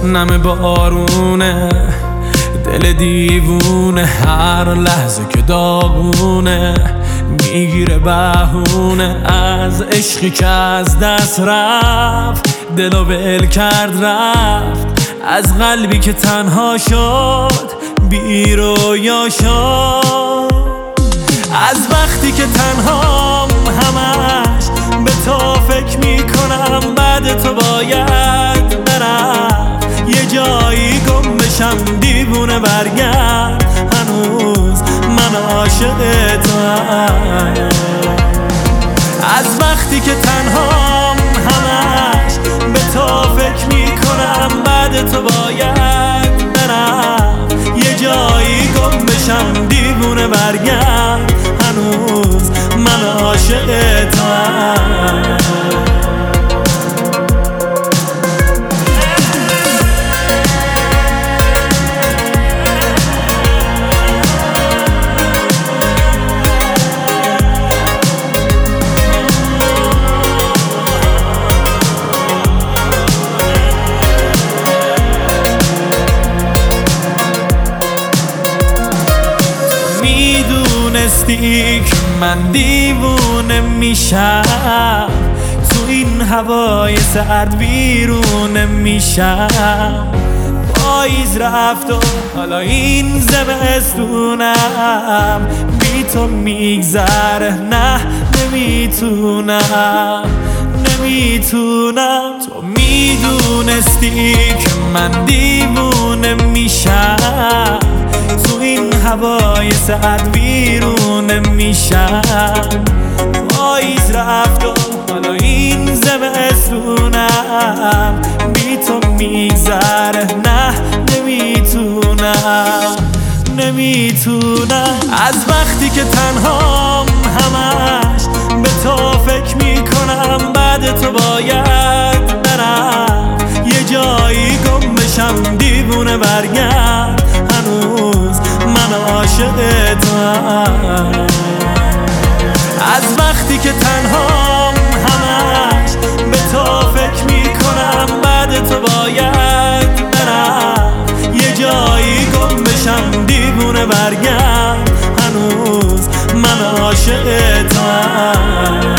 نم بارونه، دل دیوونه هر لحظه که داغونه، میگیره بهونه از عشقی که از دست رفت، دلو ول کرد رفت، از قلبی که تنها شد بی رویا شد، از وقتی که تنهام همش به تو فکر میکنم، بعد تو باید برم یه جایی گم بشم، دیوونه برگرد هنوز من عاشق توام، از وقتی که تنهام همش به تو فکر میکنم، بعد تو باید برم یه جایی گم بشم، دیوونه برگرد هنوز من عاشق توام. میدونستی که من دیوونه میشم، تو این هوای سرد ویرونه میشم، پاییز رفت و حالا این زمستونم بی تو میگذره، نه نمیتونم تو میدونستی که من دیوونه میشم، تو این هوای سرد ویرونه میشم، پاییز رفت و حالا این زمستونم بی تو میگذره، نه نمیتونم از وقتی که تنهام همش به تو فکر میکنم، بعد تو باید برم یه جایی گم بشم، دیوونه برگرد هنوز من عاشق توام، از وقتی که تنهام همش به تو فکر میکنم، بعد تو باید برم یه جایی گم بشم، دیوونه برگرد هنوز من عاشق توام.